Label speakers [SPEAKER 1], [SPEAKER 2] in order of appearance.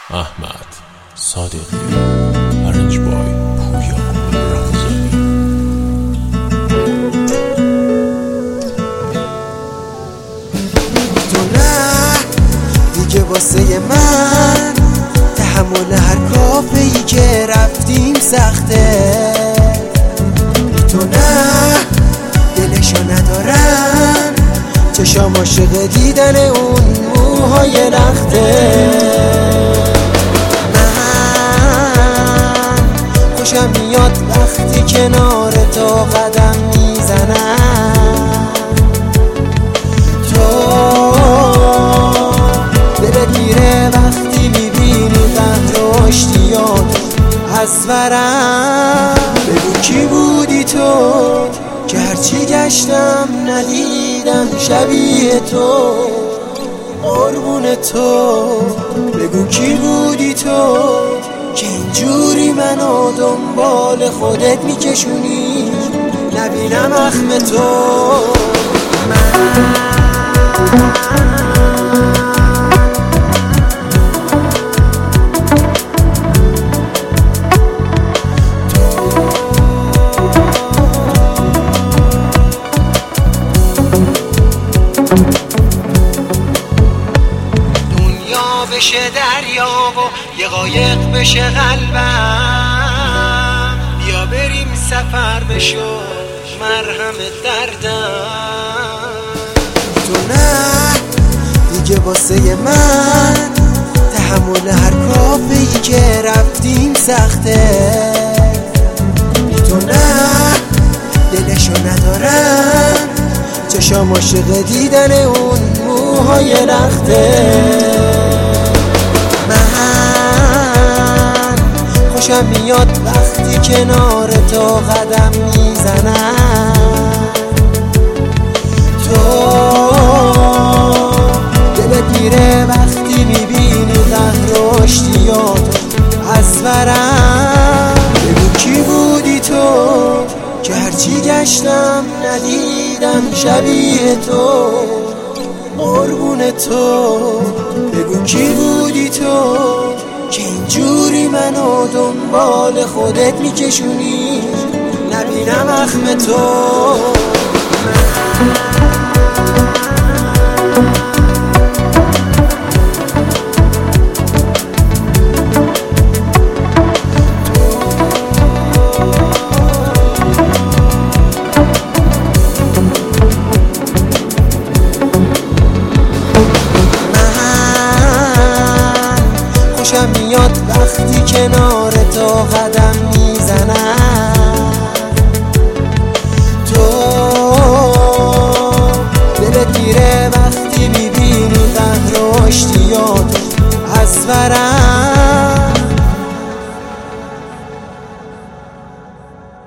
[SPEAKER 1] احمد صادقی ارنج بای پویا رمضانی.
[SPEAKER 2] تو نه دیگه واسه من تحمل هر کافه‌ای که رفتیم سخته. تو نه دلشو ندارم، چشام عاشق دیدن اون موهای لخته. من خوشم میاد وقتی کنار تو قدم میزنم. تو دلت میره وقتی میبینی قهر و اشتیاق از ورم. بگو کی بودی تو که هرچی گشتم ندیدم شبیه تو، قربون تو. بگو کی بودی تو که اینجوری منو دنبال خودت میکشونی نبینم اخم تو. بشه دریا و یه قایق بشه قلبم، بیا بریم سفر بشو مرهم دردم. تو نه دیگه واسه من تحمل هر کافه‌ای که رفتیم سخته. تو نه دلشو ندارم، چشام عاشق دیدن اون موهای لخته. خوشم میاد وقتی کنار تو قدم میزنم. تو دلت میره وقتی میبینی قهر و اشتیاق از ورم. بگو کی بودی تو که هرچی گشتم ندیدم شبیه تو، قربون تو. بگو کی بودی تو که اینجوری منو دنبال خودت میکشونی نبینم اخم تو. خوشم میاد وقتی کنار تو قدم میزنم. تو دلت میره وقتی میبینی قهر و اشتیاق از ورم.